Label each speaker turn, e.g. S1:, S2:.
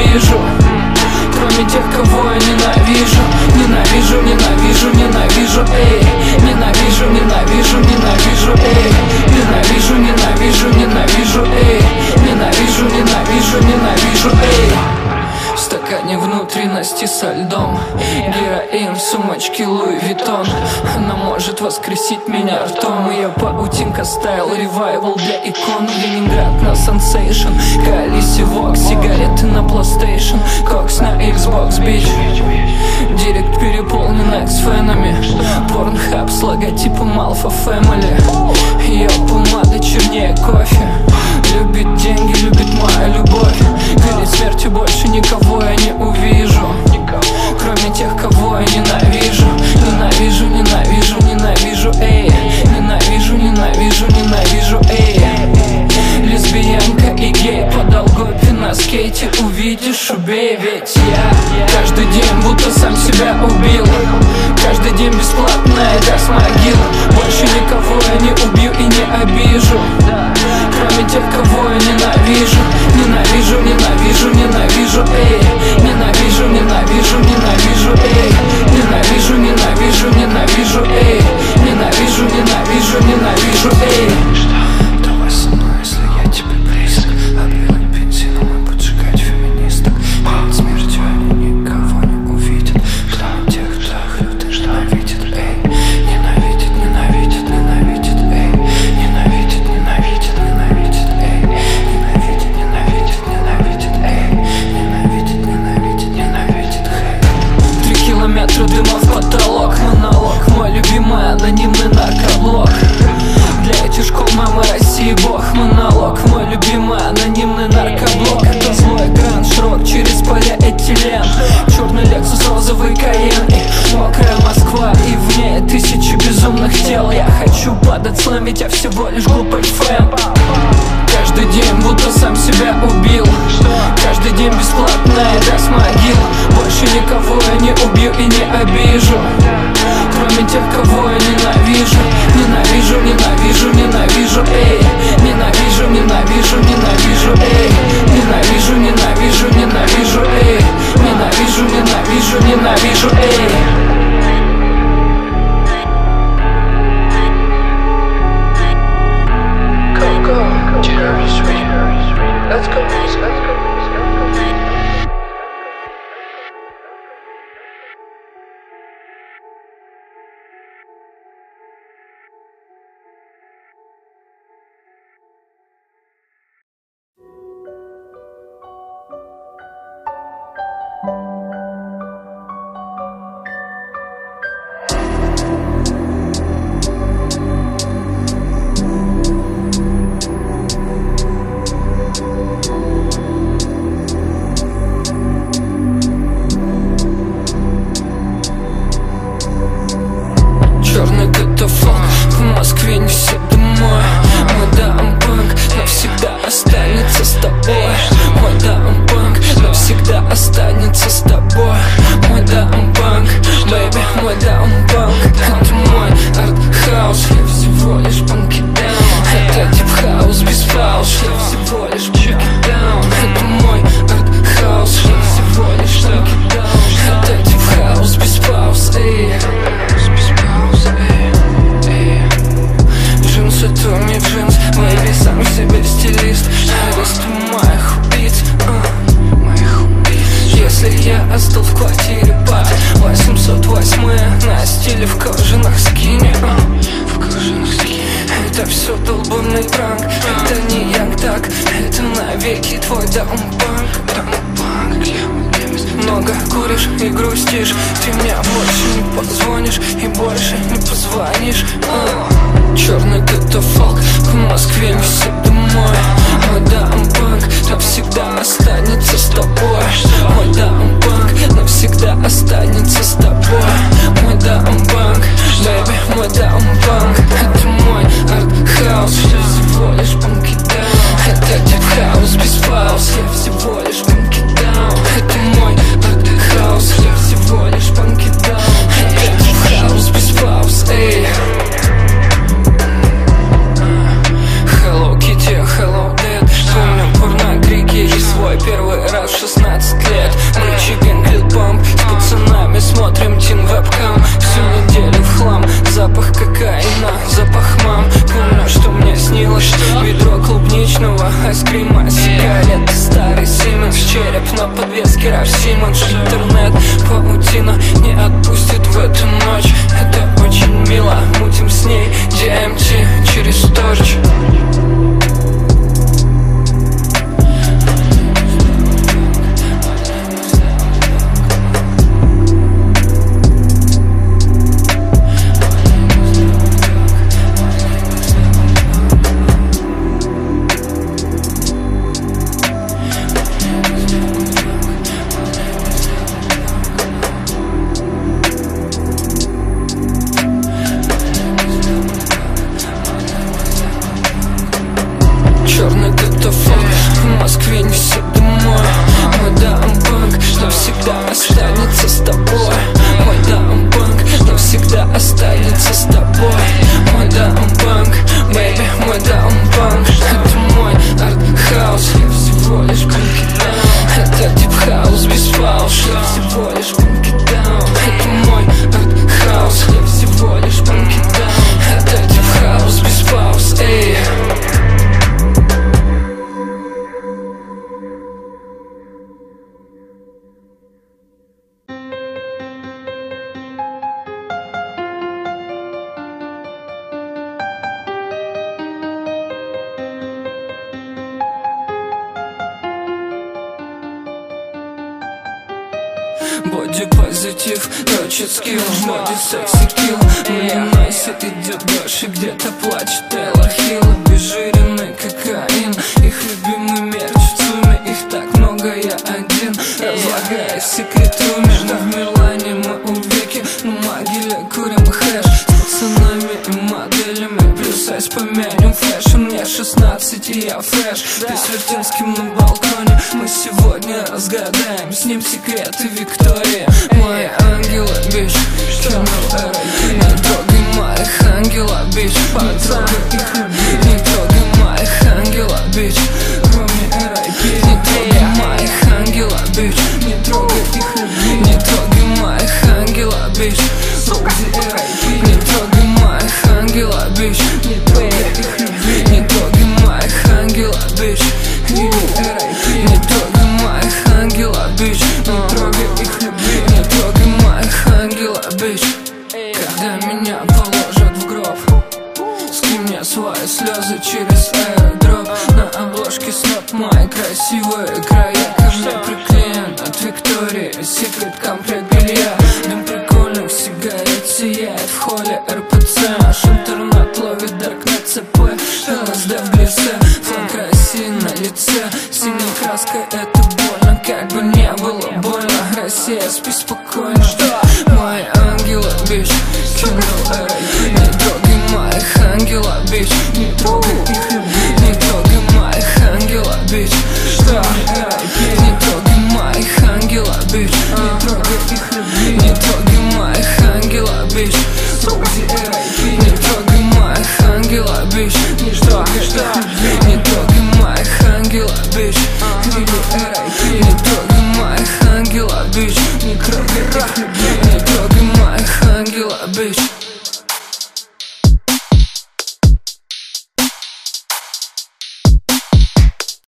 S1: вижу, кроме тех, кого я ненавижу. Ненавижу, ненавижу, ненавижу, эй. Ненавижу, ненавижу, ненавижу, эй. Ненавижу, ненавижу, ненавижу, эй. Ненавижу, ненавижу, ненавижу, эй. В стакане внутренности со льдом, героин в сумочке Луи Виттон. Она может воскресить меня ртом. Ее паутинка стайл, ревайвал для икон. Ленинград на сенсейшн, Калиси Вокс, сигареты на PlayStation, кокс на Xbox, бич. Директ переполнен экс-фенами, Порнхаб с логотипом Alpha Family. Ее помада чернее кофе, любит деньги, любит мою любовь. Перед смертью больше никого я не увижу, кроме тех, кого я ненавижу. Ненавижу, ненавижу, ненавижу, эй. Ненавижу, ненавижу, ненавижу, эй. Лесбиянка и гей по Долгопе на скейте, увидишь, убей. Ведь я каждый день будто сам себя убил, каждый день бесплатная еда с могил. Больше никого я не убью и не обижу, кроме тех, кого я ненавижу. Ненавижу, ненавижу, ненавижу, эй. Ненавижу, ненавижу, ненавижу, эй. Ненавижу, ненавижу, ненавижу, эй. Ненавижу, ненавижу, ненавижу, эй.
S2: Давай со мной, если я тебе близок. Обливать бензином и поджигать феминисток. Перед смертью они никого не увидят, кроме тех, кто их люто ненавидит, эй. Ненавидит, ненавидит, ненавидит, эй. Ненавидит, ненавидит, ненавидит, эй. Ненавидит, ненавидит, ненавидит, эй. Ненавидит, ненавидит, ненавидит, эй.
S1: 3 километра дыма в потолок, монолог. Мой любимый анонимный наркоблок. Для этих школ мамы России бог. Монолог, мой любимый анонимный наркоблок. Это злой гранж-рок через полиэтилен. Черный Лексус, розовый Каен и мокрая Москва. И в ней тысячи безумных тел. Я хочу падать слэм, ведь я всего лишь глупый фэн. Каждый день будто сам себя убил, каждый день бесплатная еда с могил. Больше никого я не убью и не обижу, кроме тех, кого я ненавижу. Ненавижу, ненавижу, ненавижу, эй. Ненавижу, ненавижу, ненавижу, эй. Ненавижу, ненавижу, ненавижу, эй. Ненавижу, ненавижу, ненавижу, эй.
S2: Let's go, let's go.
S1: Черный катафалк, в Москве несет домой. Мой даунпанк навсегда останется с тобой. Мой даунпанк навсегда останется с тобой. Мой даунпанк, бэйби, мой даунпанк. Это мой арт-хаус, я всего лишь панки-даун. Это дип-хаус без фауш, я всего лишь панки-даун. Это мой арт-хаус, я всего лишь панки-даун. Это дип-хаус без пауз, эй. Джинсы, Томми Джинс, бэйби, сам себе стилист. Арест моих убийц, моих убийц. Если я остыл в квартире под 808 на стиле в кожаных скине, в кожаных скине. Это все долбанный пранк, это не янг-так, это навеки твой даунпанк. Даунпанк, много куришь и грустишь, ты мне больше не позвонишь и больше не позвонишь. Черный катафалк, в Москве несет домой. Мой даунпанк навсегда останется с тобой. Мой даунпанк навсегда останется с тобой. Мой даунпанк, бэйби, мой даунпанк. Это мой арт-хаус, я всего лишь панки-даун. Это дип-хаус без пауз, я всего лишь панки-даун. Это мой арт-хаус, я всего лишь панки-даун. Это дип-хаус без пауз, эй. Hello Kitty, hello Dead. Помню порно-крики и свой керосином. Интернет, паутина не отпустит в эту ночь. Это очень мило, мутим с ней DMT через торч. Черный катафалк, в Москве не все домой. Мой даунбанк навсегда останется с тобой. Мой даунбанк навсегда останется с тобой. Мой даунбанк, бэйби, мой даунбанк. Это мой арт-хаус, я всего лишь панкидаун. Это дип-хаус без фауш, я всего лишь панкидаун. Это мой арт-хаус, я всего лишь панкидаун. Это дип-хаус без фауш, эй. Боди позитив, точит скилл, боди секси килл. Мне Найси идет дальше, где-то плачет Тейлор Хилл. Обезжиренный кокаин, их любимый мерч в сумме. Их так много, я один, разлагаясь в секретруме. Мы в Милане, мы у Вики, на могиле курим хэш. С пацанами и моделями, плюс айс помянем фэшн. Мне 16 и я фреш, Песвертинским на балконе. Мы сегодня разгадаем с ним секреты Виктории. Мои ангелы, бич, не трогай моих ангела, бич. Потрогай их, не трогай моих ангела, бич. Кроме R.I.P. Не трогай моих ангела, бич. Не трогай их, не трогай моих ангела, бич. R.I.P. Не трогай моих ангела, бич. Не трогай их, не трогай моих ангела, бич. R.I.P. Не трогай моих ангела, бич. Не трогай их, не трогай моих ангела, бич. Когда меня положат в гроб, скинь мне свои слезы через аэродроп. На обложке сноп мои красивые края. Ко мне приклеен от Виктории секрет комплект белья. Дым прикольных сигарет сияет в холле РПЦ. Наш интернет ловит даркнет ЦП. ЛСД в глиссе, флаг России на лице. Синей краской это больно, как бы не было больно. Россия, спи спокойно. Мои ангелы, бич, Kindle R.I.P. Не трогай моих ангела, бич. Не трогай их, не трогай моих ангела, бич. R.I.P. Не трогай моих ангела, бич. Не трогай их, не трогай моих ангела, бич. R.I.P. Не трогай моих ангела, бич. Не трогай их, не трогай моих ангела, бич. R.I.P. Не трогай моих ангела, бич. Не трогай их, не трогай моих ангела, бич.